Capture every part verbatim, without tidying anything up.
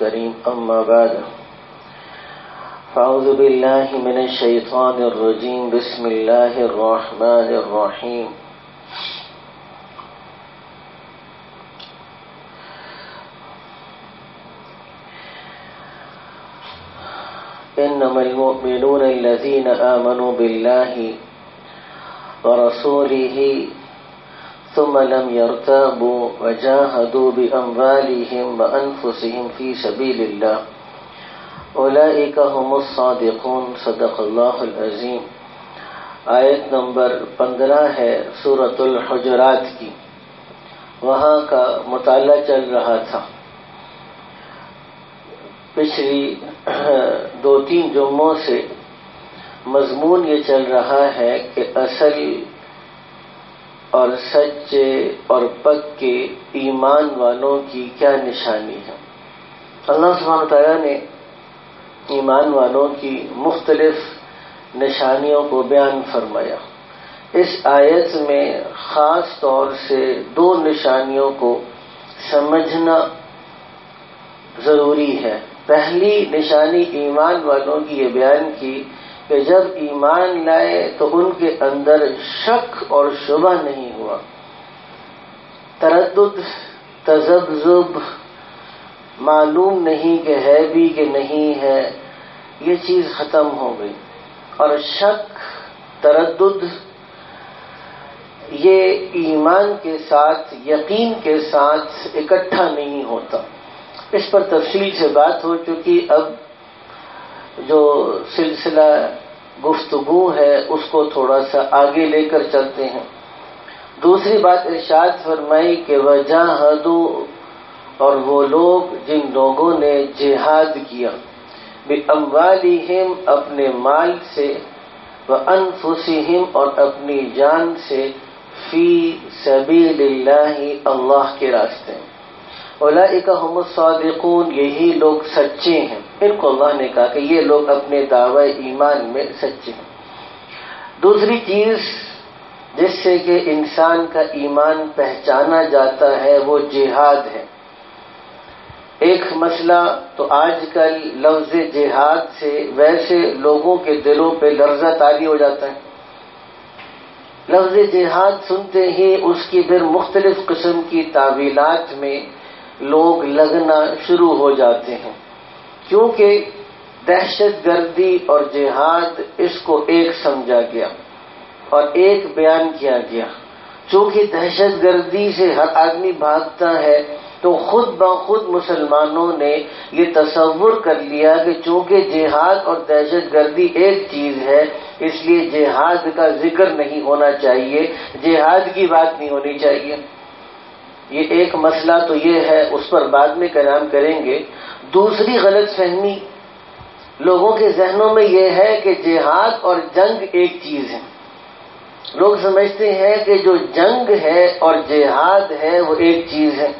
الكريم أما بعد فأعوذ بالله من الشيطان الرجيم بسم الله الرحمن الرحيم إنما المؤمنون الذين آمنوا بالله ورسوله ثم لم يرتابوا وجاهدوا بأموالهم وأنفسهم في سبيل الله أولئك هم الصادقون صدق اللہ العظیم. آیت نمبر پندرہ ہے سورۃ الحجرات کی. وہاں کا مطالعہ چل رہا تھا. پچھلی دو تین جمعوں سے مضمون یہ چل رہا ہے کہ اصل اور سچے اور پکے ایمان والوں کی کیا نشانی ہے. اللہ سبحانہ تعالیٰ نے ایمان والوں کی مختلف نشانیوں کو بیان فرمایا. اس آیت میں خاص طور سے دو نشانیوں کو سمجھنا ضروری ہے. پہلی نشانی ایمان والوں کی یہ بیان کی کہ جب ایمان لائے تو ان کے اندر شک اور شبہ نہیں ہوا، تردد تذبذب معلوم نہیں کہ ہے بھی کہ نہیں ہے، یہ چیز ختم ہو گئی. اور شک تردد یہ ایمان کے ساتھ یقین کے ساتھ اکٹھا نہیں ہوتا. اس پر تفصیل سے بات ہو چکی. اب جو سلسلہ گفتگو ہے اس کو تھوڑا سا آگے لے کر چلتے ہیں. دوسری بات ارشاد فرمائی کہ وجاہدوا، اور وہ لوگ جن لوگوں نے جہاد کیا، بِأَمْوَالِهِمْ اپنے مال سے، وَأَنفُسِهِمْ اور اپنی جان سے، فی سبیل اللہ اللہ کے راستے میں. اولئک هم الصادقون، یہی لوگ سچے ہیں. ان کو اللہ نے کہا کہ یہ لوگ اپنے دعوی ایمان میں سچے ہیں. دوسری چیز جس سے کہ انسان کا ایمان پہچانا جاتا ہے وہ جہاد ہے. ایک مسئلہ تو آج کل لفظ جہاد سے ویسے لوگوں کے دلوں پہ لرزہ طاری ہو جاتا ہے. لفظ جہاد سنتے ہی اس کی پھر مختلف قسم کی تعویلات میں لوگ لگنا شروع ہو جاتے ہیں، کیونکہ دہشت گردی اور جہاد اس کو ایک سمجھا گیا اور ایک بیان کیا گیا. چونکہ دہشت گردی سے ہر آدمی بھاگتا ہے تو خود بخود مسلمانوں نے یہ تصور کر لیا کہ چونکہ جہاد اور دہشت گردی ایک چیز ہے اس لیے جہاد کا ذکر نہیں ہونا چاہیے، جہاد کی بات نہیں ہونی چاہیے. یہ ایک مسئلہ تو یہ ہے، اس پر بعد میں کلام کریں گے. دوسری غلط فہمی لوگوں کے ذہنوں میں یہ ہے کہ جہاد اور جنگ ایک چیز ہے. لوگ سمجھتے ہیں کہ جو جنگ ہے اور جہاد ہے وہ ایک چیز ہے.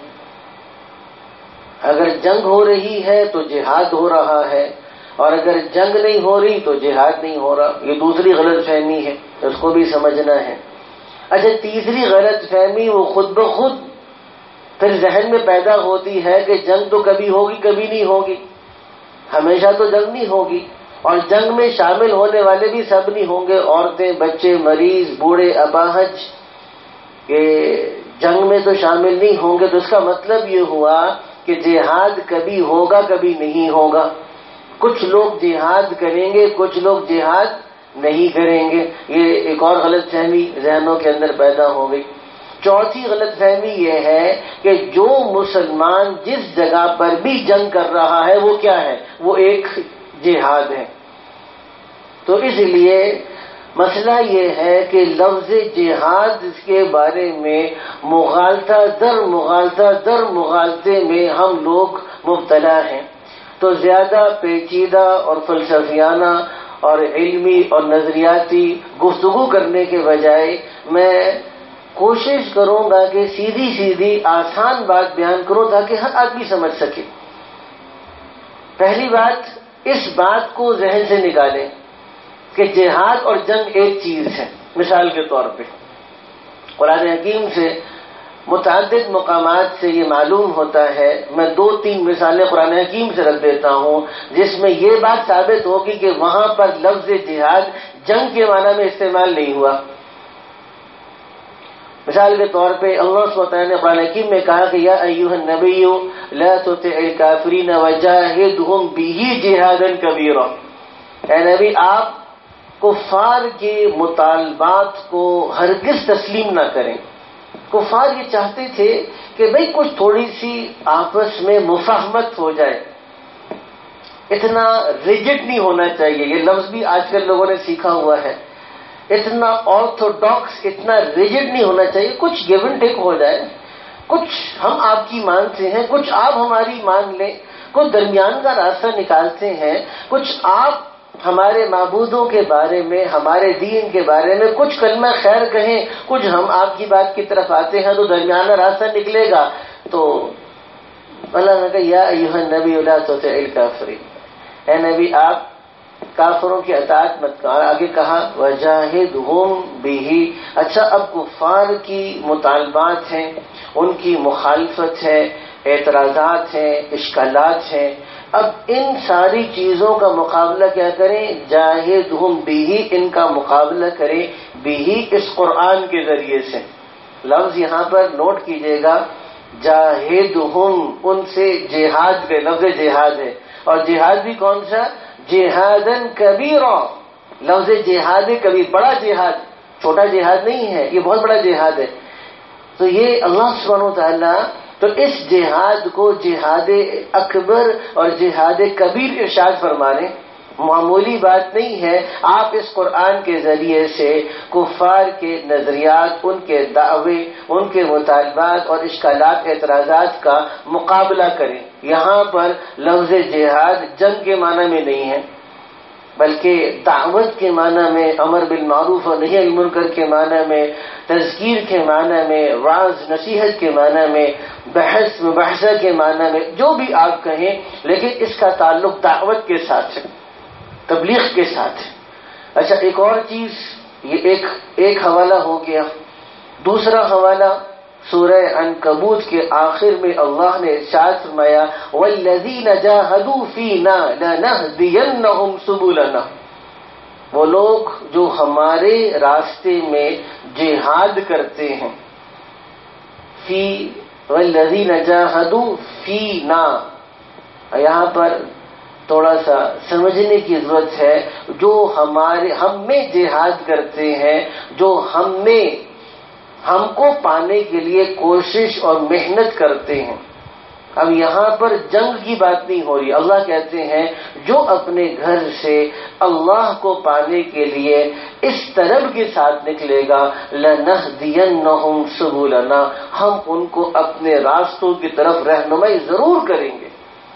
اگر جنگ ہو رہی ہے تو جہاد ہو رہا ہے، اور اگر جنگ نہیں ہو رہی تو جہاد نہیں ہو رہا. یہ دوسری غلط فہمی ہے، اس کو بھی سمجھنا ہے. اچھا، تیسری غلط فہمی وہ خود بخود پھر ذہن میں پیدا ہوتی ہے کہ جنگ تو کبھی ہوگی کبھی نہیں ہوگی، ہمیشہ تو جنگ نہیں ہوگی، اور جنگ میں شامل ہونے والے بھی سب نہیں ہوں گے، عورتیں، بچے، مریض، بوڑھے، اپاہج، کہ جنگ میں تو شامل نہیں ہوں گے. تو اس کا مطلب یہ ہوا کہ جہاد کبھی ہوگا کبھی نہیں ہوگا. کچھ لوگ جہاد کریں گے، کچھ لوگ جہاد نہیں کریں گے. یہ ایک اور غلط فہمی ذہنوں کے اندر پیدا ہو گئی. چوتھی غلط فہمی یہ ہے کہ جو مسلمان جس جگہ پر بھی جنگ کر رہا ہے وہ کیا ہے؟ وہ ایک جہاد ہے. تو اس لیے مسئلہ یہ ہے کہ لفظ جہاد کے بارے میں مغالطہ در مغالطہ در مغالطے میں ہم لوگ مبتلا ہیں. تو زیادہ پیچیدہ اور فلسفیانہ اور علمی اور نظریاتی گفتگو کرنے کے بجائے میں کوشش کروں گا کہ سیدھی سیدھی آسان بات بیان کروں تاکہ ہر آدمی سمجھ سکے. پہلی بات، اس بات کو ذہن سے نکالیں کہ جہاد اور جنگ ایک چیز ہے. مثال کے طور پہ قرآن حکیم سے متعدد مقامات سے یہ معلوم ہوتا ہے. میں دو تین مثالیں قرآن حکیم سے رکھ دیتا ہوں جس میں یہ بات ثابت ہوگی کہ وہاں پر لفظ جہاد جنگ کے معنی میں استعمال نہیں ہوا. مثال کے طور پہ اللہ سبحانہ وتعالی نے قرآن حکیم میں کہا کہ یا ایھا النبی لا تطع الکافرین وجاہدہم بہ جہادا کبیرا. اے نبی آپ کفار کے مطالبات کو ہرگز تسلیم نہ کریں. کفار یہ چاہتے تھے کہ بھئی کچھ تھوڑی سی آپس میں مفاہمت ہو جائے, اتنا ریجڈ نہیں ہونا چاہیے. یہ لفظ بھی آج کل لوگوں نے سیکھا ہوا ہے. اتنا آرتھوڈاکس, اتنا ریجڈ نہیں ہونا چاہیے. کچھ گیو اینڈ ٹیک ہو جائے, کچھ ہم آپ کی مانتے ہیں, کچھ آپ ہماری مان لیں, کچھ درمیان کا راستہ نکالتے ہیں, کچھ آپ ہمارے معبودوں کے بارے میں, ہمارے دین کے بارے میں کچھ کلمہ خیر کہیں, کچھ ہم آپ کی بات کی طرف آتے ہیں تو درمیانہ راستہ نکلے گا. تو اللہ نے کہا یا ایھا النبی لا تطع الکافرین, اے نبی آپ کافروں کی اطاعت مت کرو. آگے کہا وجاہدہم بہ. اچھا اب کفار کی مطالبات ہیں, ان کی مخالفت ہے, اعتراضات ہیں, اشکالات ہیں. اب ان ساری چیزوں کا مقابلہ کیا کریں؟ جاہدہم بہ, ان کا مقابلہ کریں بہ اس قرآن کے ذریعے سے. لفظ یہاں پر نوٹ کیجئے گا, جاہدہم, ان سے جہاد کے لفظ جہاد ہے. اور جہاد بھی کون سا؟ جہادن کبیرا. لفظ جہاد کبیر, بڑا جہاد, چھوٹا جہاد نہیں ہے, یہ بہت بڑا جہاد ہے. تو یہ اللہ سبحانہ وتعالی تو اس جہاد کو جہاد اکبر اور جہاد کبیر ارشاد فرمانے. معمولی بات نہیں ہے. آپ اس قرآن کے ذریعے سے کفار کے نظریات, ان کے دعوے, ان کے مطالبات اور اشکالات, اعتراضات کا مقابلہ کریں. یہاں پر لفظ جہاد جنگ کے معنی میں نہیں ہے, بلکہ دعوت کے معنی میں, امر بالمعروف اور نہی عن المنکر کے معنی میں, تذکیر کے معنی میں, وعظ نصیحت کے معنی میں, بحث مباحثہ کے معنی میں, جو بھی آپ کہیں, لیکن اس کا تعلق دعوت کے ساتھ ہے, تبلیغ کے ساتھ ہے. اچھا ایک اور چیز, یہ ایک ایک حوالہ ہو گیا. دوسرا حوالہ سورہ عنکبوت کے آخر میں اللہ نے ارشاد فرمایا والذین جاہدوا فینا لنہدینہم سبلنا. وہ لوگ جو ہمارے راستے میں جہاد کرتے ہیں, فی والذین جاہدوا فینا, یہاں پر تھوڑا سا سمجھنے کی ضرورت ہے. جو ہمارے ہم میں جہاد کرتے ہیں, جو ہم میں ہم کو پانے کے لیے کوشش اور محنت کرتے ہیں. اب یہاں پر جنگ کی بات نہیں ہو رہی. اللہ کہتے ہیں جو اپنے گھر سے اللہ کو پانے کے لیے اس طلب کے ساتھ نکلے گا, لنہدینہم سبلنا, ہم ان کو اپنے راستوں کی طرف رہنمائی ضرور کریں گے.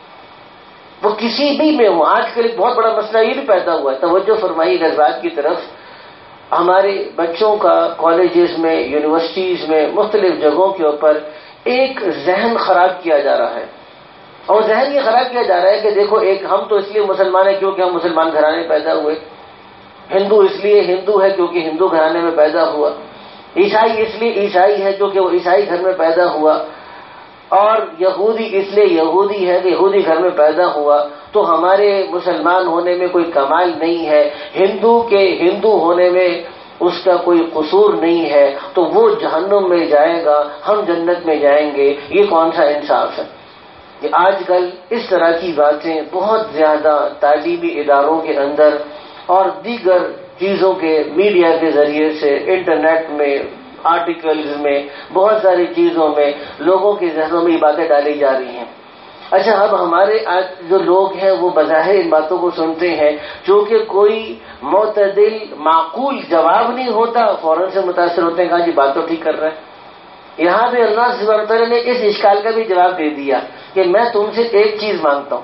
وہ کسی بھی میں ہوں. آج کل ایک بہت بڑا مسئلہ یہ بھی پیدا ہوا ہے, توجہ فرمائی غزوات کی طرف. ہمارے بچوں کا کالجز میں, یونیورسٹیز میں, مختلف جگہوں کے اوپر ایک ذہن خراب کیا جا رہا ہے. اور ذہن یہ خراب کیا جا رہا ہے کہ دیکھو ایک ہم تو اس لیے مسلمان ہیں کیونکہ ہم مسلمان گھرانے میں پیدا ہوئے, ہندو اس لیے ہندو ہے کیونکہ ہندو گھرانے میں پیدا ہوا, عیسائی اس لیے عیسائی ہے کیونکہ وہ عیسائی گھر میں پیدا ہوا, اور یہودی اس لیے یہودی ہے کہ یہودی گھر میں پیدا ہوا, تو ہمارے مسلمان ہونے میں کوئی کمال نہیں ہے, ہندو کے ہندو ہونے میں اس کا کوئی قصور نہیں ہے, تو وہ جہنم میں جائے گا, ہم جنت میں جائیں گے. یہ کون سا انصاف ہے؟ کہ آج کل اس طرح کی باتیں بہت زیادہ تعلیمی اداروں کے اندر اور دیگر چیزوں کے میڈیا کے ذریعے سے, انٹرنیٹ میں, آرٹیکلز میں, بہت ساری چیزوں میں لوگوں کے ذہنوں میں یہ باتیں ڈالی جا رہی ہیں. اچھا اب ہمارے آج جو لوگ ہیں وہ بظاہر ان باتوں کو سنتے ہیں, چونکہ کوئی معتدل معقول جواب نہیں ہوتا, فوراً سے متاثر ہوتے ہیں, کہا جی بات تو ٹھیک کر رہا ہے. یہاں پہ اللہ سبحانہ وتعالی نے اس اشکال کا بھی جواب دے دیا کہ میں تم سے ایک چیز مانگتا ہوں,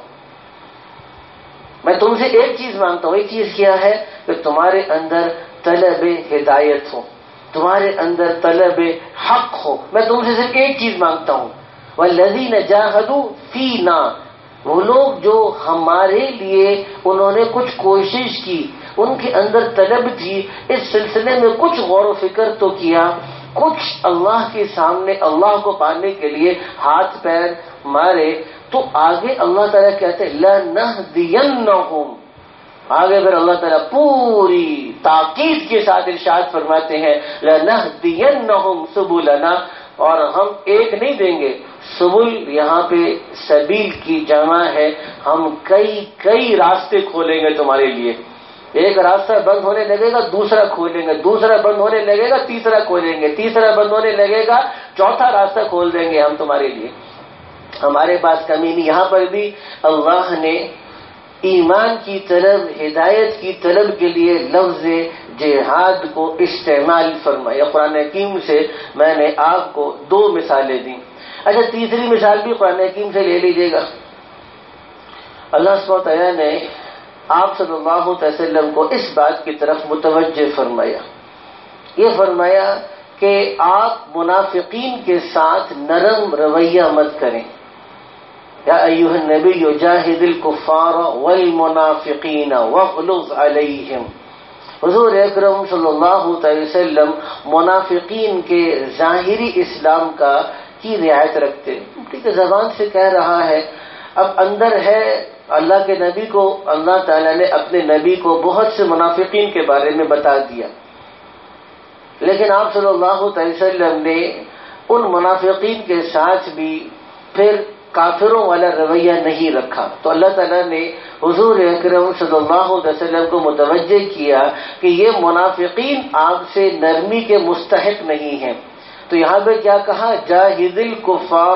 میں تم سے ایک چیز مانگتا ہوں. ایک چیز کیا ہے؟ کہ تمہارے اندر طلب ہدایت ہو, تمہارے اندر طلب حق ہو. میں تم سے صرف ایک چیز مانگتا ہوں, والذین جاہدوا فینا, وہ لوگ جو ہمارے لیے انہوں نے کچھ کوشش کی, ان کے اندر طلب تھی, اس سلسلے میں کچھ غور و فکر تو کیا کچھ اللہ کے سامنے اللہ کو پانے کے لیے ہاتھ پیر مارے تو آگے اللہ تعالیٰ کہتے ہیں لَنَهْدِيَنَّهُمْ. آگے پھر اللہ تعالیٰ پوری تاکید کے ساتھ ارشاد فرماتے ہیں لَنَهْدِيَنَّهُمْ سُبُلَنَا، اور ہم ایک نہیں دیں گے. سبل یہاں پہ سبیل کی جمع ہے، ہم کئی کئی راستے کھولیں گے تمہارے لیے. ایک راستہ بند ہونے لگے گا دوسرا کھولیں گے، دوسرا بند ہونے لگے گا تیسرا کھولیں گے، تیسرا بند ہونے لگے گا چوتھا راستہ کھول دیں گے ہم تمہارے لیے. ہمارے پاس کمی نہیں. یہاں پر بھی اللہ نے ایمان کی طرف ہدایت کی طلب کے لیے لفظ جہاد کو استعمال فرمایا. قرآن حکیم سے میں نے آپ کو دو مثالیں دیں. اچھا تیسری مثال بھی قرآن حکیم سے لے لیجیے گا. اللہ سبحانہ و تعالیٰ نے آپ صلی اللہ علیہ وسلم کو اس بات کی طرف متوجہ فرمایا. یہ فرمایا کہ آپ منافقین کے ساتھ نرم رویہ مت کریں. یا ایھا النبی جاہد الکفار والمنافقین واغلظ علیہم. حضور اکرم صلی اللہ علیہ وسلم منافقین کے ظاہری اسلام کا کی رعایت رکھتے. ٹھیک ہے، زبان سے کہہ رہا ہے، اب اندر ہے. اللہ کے نبی کو اللہ تعالیٰ نے اپنے نبی کو بہت سے منافقین کے بارے میں بتا دیا، لیکن آپ صلی اللہ علیہ وسلم نے ان منافقین کے ساتھ بھی پھر کافروں والا رویہ نہیں رکھا. تو اللہ تعالیٰ نے حضور اکرم صلی اللہ علیہ وسلم کو متوجہ کیا کہ یہ منافقین آپ سے نرمی کے مستحق نہیں ہیں. تو یہاں پہ کیا کہا؟ جاہد الکفار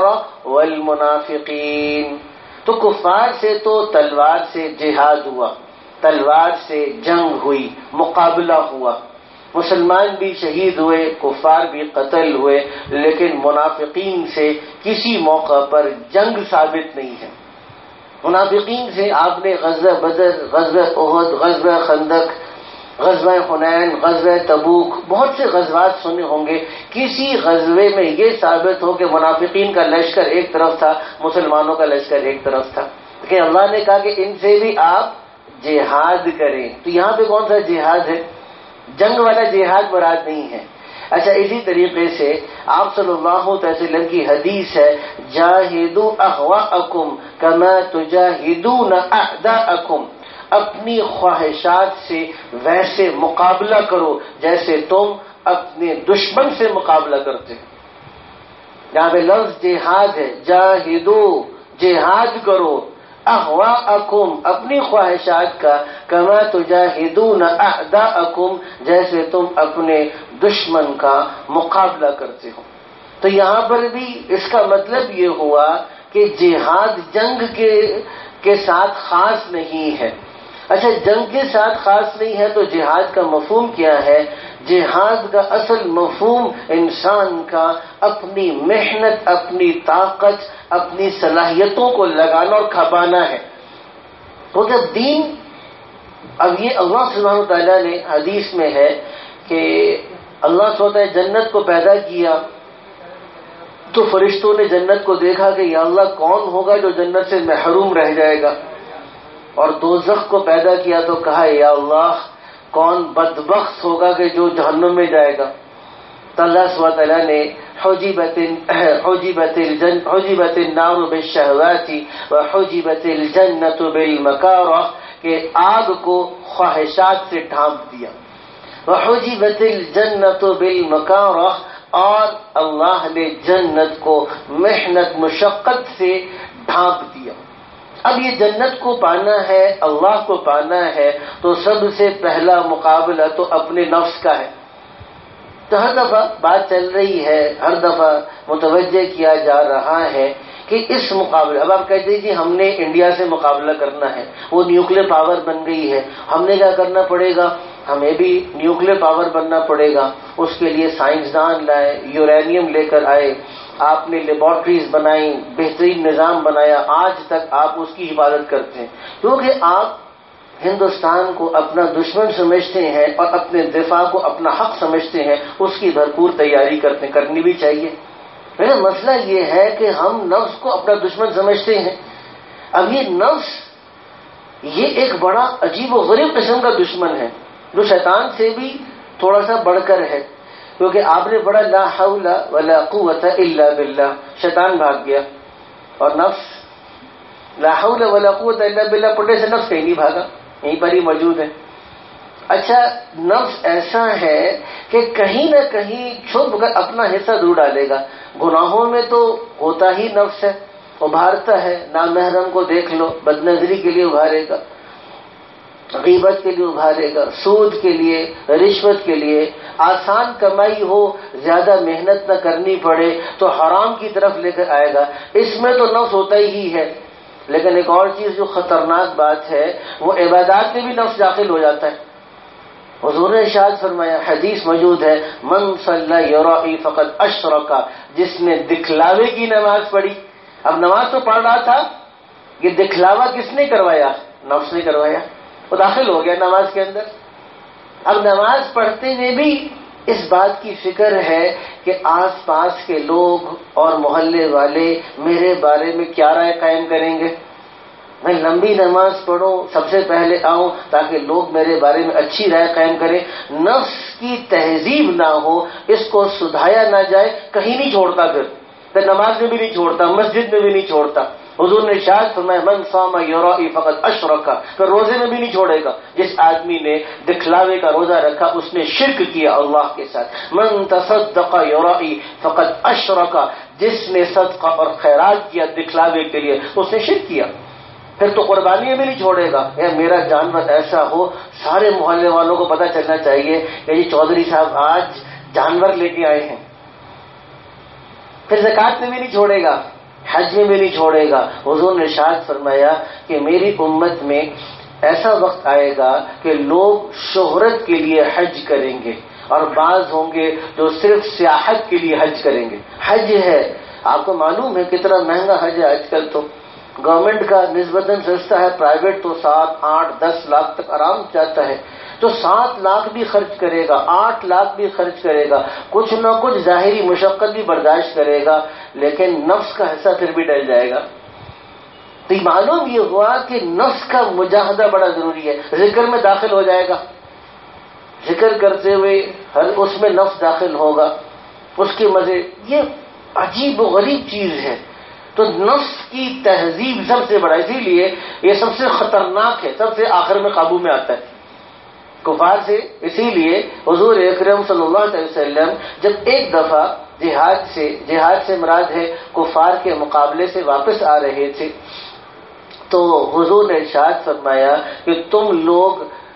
والمنافقین. تو کفار سے تو تلوار سے جہاد ہوا، تلوار سے جنگ ہوئی، مقابلہ ہوا. مسلمان بھی شہید ہوئے، کفار بھی قتل ہوئے، لیکن منافقین سے کسی موقع پر جنگ ثابت نہیں ہے. منافقین سے آپ نے غزوہ بدر، غزوہ احد، غزوہ خندق، غزوہ حنین، غزوہ تبوک، بہت سے غزوات سنے ہوں گے. کسی غزوے میں یہ ثابت ہو کہ منافقین کا لشکر ایک طرف تھا، مسلمانوں کا لشکر ایک طرف تھا. لیکن اللہ نے کہا کہ ان سے بھی آپ جہاد کریں. تو یہاں پہ کون سا جہاد ہے؟ جنگ والا جہاد مراد نہیں ہے. اچھا اسی طریقے سے آپ صلی اللہ علیہ وسلم کی حدیث ہے جاہدوا اہواءکم کما تجاہدون اعداءکم. اپنی خواہشات سے ویسے مقابلہ کرو جیسے تم اپنے دشمن سے مقابلہ کرتے ہو. یہاں پہ لفظ جہاد ہے، جاہدو جہاد کرو، اہواءکم اپنی خواہشات کا، کما تجاہدون اعداءکم جیسے تم اپنے دشمن کا مقابلہ کرتے ہو. تو یہاں پر بھی اس کا مطلب یہ ہوا کہ جہاد جنگ کے کے ساتھ خاص نہیں ہے. اچھا جنگ کے ساتھ خاص نہیں ہے تو جہاد کا مفہوم کیا ہے؟ جہاد کا اصل مفہوم انسان کا اپنی محنت، اپنی طاقت، اپنی صلاحیتوں کو لگانا اور کھپانا ہے. تو جب دین، اب یہ اللہ سبحانہ وتعالیٰ نے حدیث میں ہے کہ اللہ سبحانہ وتعالیٰ نے جنت کو پیدا کیا تو فرشتوں نے جنت کو دیکھا کہ یا اللہ کون ہوگا جو جنت سے محروم رہ جائے گا، اور دوزخ کو پیدا کیا تو کہا یا اللہ کون بدبخت ہوگا کہ جو جہنم میں جائے گا. تو اللہ سبحانہ وتعالیٰ نے حجبت حجبت الجن حجبت النار بالشہوات وحجبت الجنت بالمکارہ کہ آگ کو خواہشات سے ڈھانپ دیا، وحجبت الجنت بالمکارہ اور اللہ نے جنت کو محنت مشقت سے ڈھانپ دیا. اب یہ جنت کو پانا ہے، اللہ کو پانا ہے، تو سب سے پہلا مقابلہ تو اپنے نفس کا ہے. تو ہر دفعہ بات چل رہی ہے، ہر دفعہ متوجہ کیا جا رہا ہے کہ اس مقابلے، اب آپ کہتے ہیں جی ہم نے انڈیا سے مقابلہ کرنا ہے، وہ نیوکلیر پاور بن گئی ہے، ہم نے کیا کرنا پڑے گا؟ ہمیں بھی نیوکلیر پاور بننا پڑے گا. اس کے لیے سائنسدان لائے، یورینیم لے کر آئے، آپ نے لیبارٹریز بنائیں، بہترین نظام بنایا، آج تک آپ اس کی حفاظت کرتے ہیں کیونکہ آپ ہندوستان کو اپنا دشمن سمجھتے ہیں اور اپنے دفاع کو اپنا حق سمجھتے ہیں. اس کی بھرپور تیاری کرتے ہیں، کرنی بھی چاہیے. میرا مسئلہ یہ ہے کہ ہم نفس کو اپنا دشمن سمجھتے ہیں. اب یہ نفس یہ ایک بڑا عجیب و غریب قسم کا دشمن ہے جو شیطان سے بھی تھوڑا سا بڑھ کر ہے. کیونکہ آپ نے پڑھا لا حول ولا قوت الا باللہ، شیطان بھاگ گیا، اور نفس لا حول ولا قوت الا باللہ پڑھنے سے نفس کہیں نہیں بھاگا، یہیں پر ہی موجود ہے۔ اچھا، نفس ایسا ہے کہ کہیں نہ کہیں چھپ کر اپنا حصہ ضرور ڈالے گا۔ گناہوں میں تو ہوتا ہی نفس ہے، ابھارتا ہے، نامحرم کو دیکھ لو، بد نظری کے لیے ابھارے گا، غیبت کے لیے ابھارے گا، سود کے لیے، رشوت کے لیے، آسان کمائی ہو، زیادہ محنت نہ کرنی پڑے تو حرام کی طرف لے کر آئے گا۔ اس میں تو نفس ہوتا ہی ہے۔ لیکن ایک اور چیز جو خطرناک بات ہے، وہ عبادات میں بھی نفس داخل ہو جاتا ہے۔ حضور نے ارشاد فرمایا، حدیث موجود ہے، من صلی یرائی فقد اشرک، جس نے دکھلاوے کی نماز پڑھی۔ اب نماز تو پڑھ رہا تھا، یہ دکھلاوا کس نے کروایا؟ نفس نے کروایا، وہ داخل ہو گیا نماز کے اندر۔ اب نماز پڑھتے ہوئے بھی اس بات کی فکر ہے کہ آس پاس کے لوگ اور محلے والے میرے بارے میں کیا رائے قائم کریں گے۔ میں لمبی نماز پڑھوں، سب سے پہلے آؤں تاکہ لوگ میرے بارے میں اچھی رائے قائم کریں۔ نفس کی تہذیب نہ ہو، اس کو سدھایا نہ جائے، کہیں نہیں چھوڑتا، پھر نماز میں بھی نہیں چھوڑتا، مسجد میں بھی نہیں چھوڑتا۔ حضور نے ارشاد فرمایا، من صام یرائی فقد اشرک، پھر روزے میں بھی نہیں چھوڑے گا۔ جس آدمی نے دکھلاوے کا روزہ رکھا اس نے شرک کیا اللہ کے ساتھ۔ من تصدق یرائی فقد اشرک، جس نے صدقہ اور خیرات کیا دکھلاوے کے لیے اس نے شرک کیا۔ پھر تو قربانیاں بھی نہیں چھوڑے گا۔ اے میرا جانور ایسا ہو سارے محلے والوں کو پتہ چلنا چاہیے کہ یہ چودھری صاحب آج جانور لے کے آئے ہیں۔ پھر زکوٰۃ میں بھی نہیں چھوڑے گا، حج میں بھی نہیں چھوڑے گا۔ حضور نے ارشاد فرمایا کہ میری امت میں ایسا وقت آئے گا کہ لوگ شہرت کے لیے حج کریں گے، اور بعض ہوں گے جو صرف سیاحت کے لیے حج کریں گے۔ حج ہے، آپ کو معلوم ہے کتنا مہنگا حج ہے آج کل، تو گورنمنٹ کا نسبتاً سستا ہے، پرائیویٹ تو سات آٹھ دس لاکھ تک آرام جاتا ہے۔ تو سات لاکھ بھی خرچ کرے گا، آٹھ لاکھ بھی خرچ کرے گا، کچھ نہ کچھ ظاہری مشقت بھی برداشت کرے گا، لیکن نفس کا حصہ پھر بھی ڈل جائے گا۔ تو معلوم یہ ہوا کہ نفس کا مجاہدہ بڑا ضروری ہے۔ ذکر میں داخل ہو جائے گا، ذکر کرتے ہوئے ہر اس میں نفس داخل ہوگا، اس کے مزے، یہ عجیب و غریب چیز ہے۔ تو نفس کی تہذیب سب سے بڑا، اسی لیے یہ سب سے خطرناک ہے، سب سے آخر میں قابو میں آتا ہے کفار سے۔ اسی لیے حضور اکرم صلی اللہ علیہ وسلم جب ایک دفعہ جہاد سے جہاد سے مراد ہے کفار کے مقابلے سے واپس آ رہے تھے، تو حضور نے ارشاد فرمایا کہ تم لوگ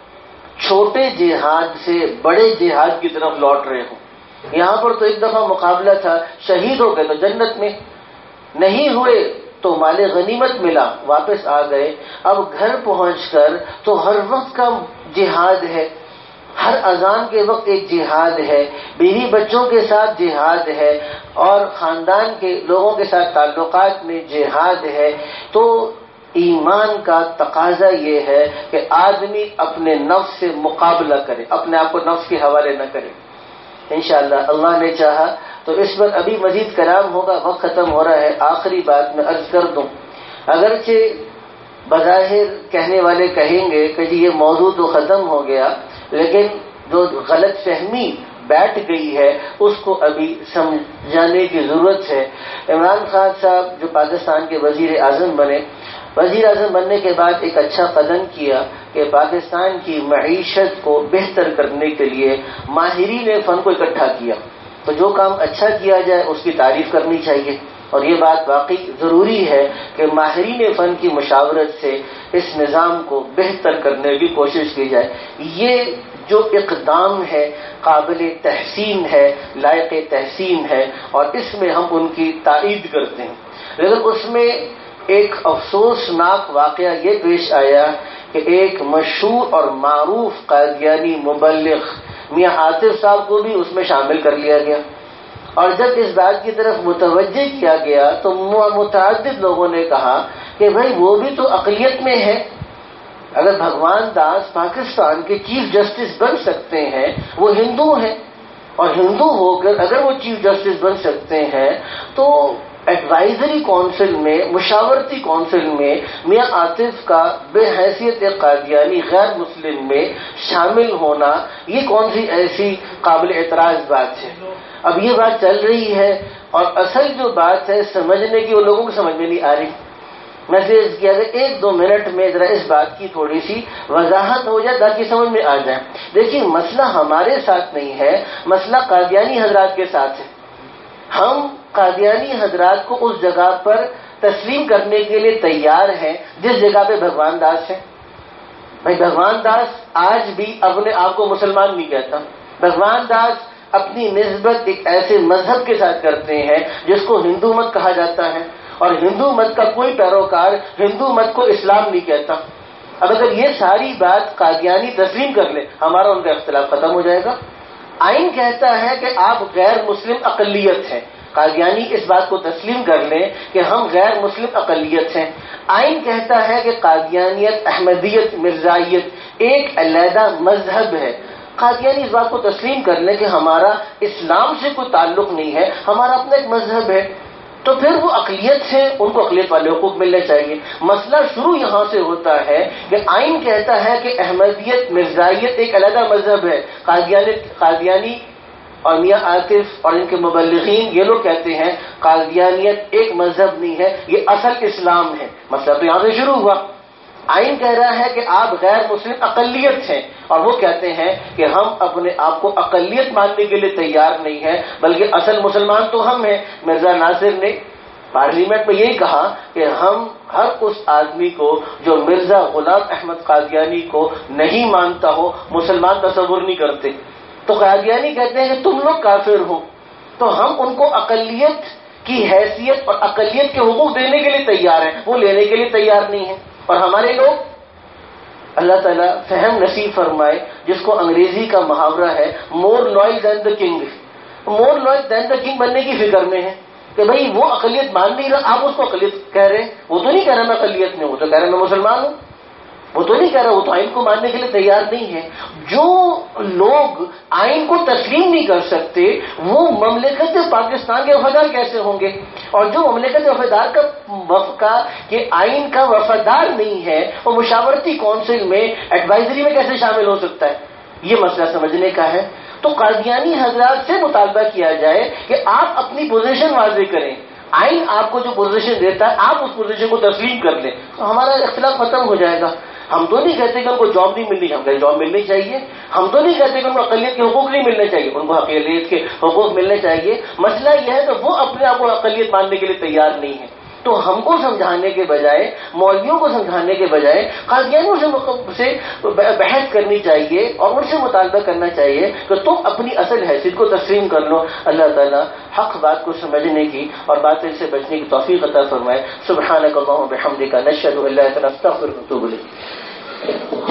چھوٹے جہاد سے بڑے جہاد کی طرف لوٹ رہے ہو۔ یہاں پر تو ایک دفعہ مقابلہ تھا، شہید ہو گئے تو جنت میں، نہیں ہوئے تو مال غنیمت ملا، واپس آ گئے۔ اب گھر پہنچ کر تو ہر وقت کا جہاد ہے، ہر اذان کے وقت ایک جہاد ہے، بیوی بچوں کے ساتھ جہاد ہے، اور خاندان کے لوگوں کے ساتھ تعلقات میں جہاد ہے۔ تو ایمان کا تقاضا یہ ہے کہ آدمی اپنے نفس سے مقابلہ کرے، اپنے آپ کو نفس کے حوالے نہ کرے۔ انشاءاللہ اللہ نے چاہا تو اس پر ابھی مزید کلام ہوگا، وقت ختم ہو رہا ہے۔ آخری بات میں عرض کر دوں، اگرچہ بظاہر کہنے والے کہیں گے کہ جی یہ موضوع تو ختم ہو گیا، لیکن جو غلط فہمی بیٹھ گئی ہے اس کو ابھی سمجھانے کی ضرورت ہے۔ عمران خان صاحب جو پاکستان کے وزیر اعظم بنے، وزیر اعظم بننے کے بعد ایک اچھا قدم کیا کہ پاکستان کی معیشت کو بہتر کرنے کے لیے ماہرین فن کو اکٹھا کیا۔ تو جو کام اچھا کیا جائے اس کی تعریف کرنی چاہیے، اور یہ بات واقعی ضروری ہے کہ ماہرین فن کی مشاورت سے اس نظام کو بہتر کرنے کی کوشش کی جائے۔ یہ جو اقدام ہے قابل تحسین ہے، لائق تحسین ہے، اور اس میں ہم ان کی تائید کرتے ہیں۔ لیکن اس میں ایک افسوسناک واقعہ یہ پیش آیا کہ ایک مشہور اور معروف قادیانی مبلغ میاں عاطف صاحب کو بھی اس میں شامل کر لیا گیا، اور جب اس بات کی طرف متوجہ کیا گیا تو متعدد لوگوں نے کہا کہ بھائی وہ بھی تو اقلیت میں ہے۔ اگر بھگوان داس پاکستان کے چیف جسٹس بن سکتے ہیں، وہ ہندو ہیں، اور ہندو ہو کر اگر وہ چیف جسٹس بن سکتے ہیں تو ایڈوائزری کونسل میں، مشاورتی کونسل میں میاں عاطف کا بے حیثیت قادیانی غیر مسلم میں شامل ہونا، یہ کون سی ایسی قابل اعتراض بات ہے؟ اب یہ بات چل رہی ہے اور اصل جو بات ہے سمجھنے کی وہ لوگوں کو سمجھ میں نہیں آ رہی. میں سے کیا کہ ایک دو منٹ میں ذرا اس بات کی تھوڑی سی وضاحت ہو جائے تاکہ سمجھ میں آ جائے. دیکھیے مسئلہ ہمارے ساتھ نہیں ہے، مسئلہ قادیانی حضرات کے ساتھ ہے. ہم قادیانی حضرات کو اس جگہ پر تسلیم کرنے کے لیے تیار ہیں جس جگہ پہ بھگوان داس ہے. بھائی بھگوان داس آج بھی اپنے آپ کو مسلمان نہیں کہتا. بھگوان داس اپنی نسبت ایک ایسے مذہب کے ساتھ کرتے ہیں جس کو ہندو مت کہا جاتا ہے، اور ہندو مت کا کوئی پیروکار ہندو مت کو اسلام نہیں کہتا. اب اگر یہ ساری بات قادیانی تسلیم کر لے ہمارا ان کا اختلاف ختم ہو جائے گا. آئین کہتا ہے کہ آپ غیر مسلم اقلیت ہیں، قادیانی اس بات کو تسلیم کر لیں کہ ہم غیر مسلم اقلیت ہیں. آئین کہتا ہے کہ قادیانیت، احمدیت، مرزائیت ایک علیحدہ مذہب ہے. قادیانی اس بات کو تسلیم کر لیں کہ ہمارا اسلام سے کوئی تعلق نہیں ہے، ہمارا اپنا ایک مذہب ہے. تو پھر وہ اقلیت سے ان کو اقلیت والے حقوق ملنے چاہیے. مسئلہ شروع یہاں سے ہوتا ہے کہ آئین کہتا ہے کہ احمدیت، مرزائیت ایک علیحدہ مذہب ہے. قادیانی اور میاں عاطف اور ان کے مبلغین یہ لوگ کہتے ہیں قادیانیت ایک مذہب نہیں ہے، یہ اصل اسلام ہے. مسئلہ تو یہاں سے شروع ہوا. آئین کہہ رہا ہے کہ آپ غیر مسلم اقلیت ہیں، اور وہ کہتے ہیں کہ ہم اپنے آپ کو اقلیت ماننے کے لیے تیار نہیں ہیں بلکہ اصل مسلمان تو ہم ہیں. مرزا ناصر نے پارلیمنٹ میں یہی کہا کہ ہم ہر اس آدمی کو جو مرزا غلام احمد قادیانی کو نہیں مانتا ہو مسلمان تصور نہیں کرتے. تو قادیانی کہتے ہیں کہ تم لوگ کافر ہو، تو ہم ان کو اقلیت کی حیثیت اور اقلیت کے حقوق دینے کے لیے تیار ہیں، وہ لینے کے لیے تیار نہیں ہیں. اور ہمارے لوگ، اللہ تعالیٰ فہم نصیب فرمائے، جس کو انگریزی کا محاورہ ہے more loyal than the king, more loyal than the king بننے کی فکر میں ہے کہ بھئی وہ اقلیت مان نہیں رہا، آپ اس کو اقلیت کہہ رہے ہیں. وہ تو نہیں کہہ رہا میں اقلیت میں، وہ تو کہہ رہا میں مسلمان ہوں. وہ تو نہیں کہہ رہا، وہ تو آئین کو ماننے کے لیے تیار نہیں ہے. جو لوگ آئین کو تسلیم نہیں کر سکتے وہ مملکت پاکستان کے وفادار کیسے ہوں گے؟ اور جو مملکت وفادار کا وفقہ کہ آئین کا وفادار نہیں ہے وہ مشاورتی کونسل میں ایڈوائزری میں کیسے شامل ہو سکتا ہے؟ یہ مسئلہ سمجھنے کا ہے. تو قادیانی حضرات سے مطالبہ کیا جائے کہ آپ اپنی پوزیشن واضح کریں. آئین آپ کو جو پوزیشن دیتا ہے آپ اس پوزیشن کو تسلیم کر لیں، ہمارا اختلاف ختم ہو جائے گا. ہم تو نہیں کہتے کہ ان کو جاب نہیں ملنی، ہم کہتے جاب ملنی چاہیے. ہم تو نہیں کہتے کہ ان کو اقلیت کے حقوق نہیں ملنے چاہیے، ان کو اقلیت کے حقوق ملنے چاہیے. مسئلہ یہ ہے کہ وہ اپنے آپ کو اقلیت ماننے کے لیے تیار نہیں ہے. تو ہم کو سمجھانے کے بجائے، مولویوں کو سمجھانے کے بجائے قادیانیوں سے بحث کرنی چاہیے اور ان سے مطالبہ کرنا چاہیے کہ تم اپنی اصل حیثیت کو تسلیم کر لو. اللہ تعالیٰ حق بات کو سمجھنے کی اور باطل سے بچنے کی توفیق عطا فرمائے. سبحانک اللہم و بحمدک، نشہد ان لا الہ الا انت، نستغفرک و نتوب الیک.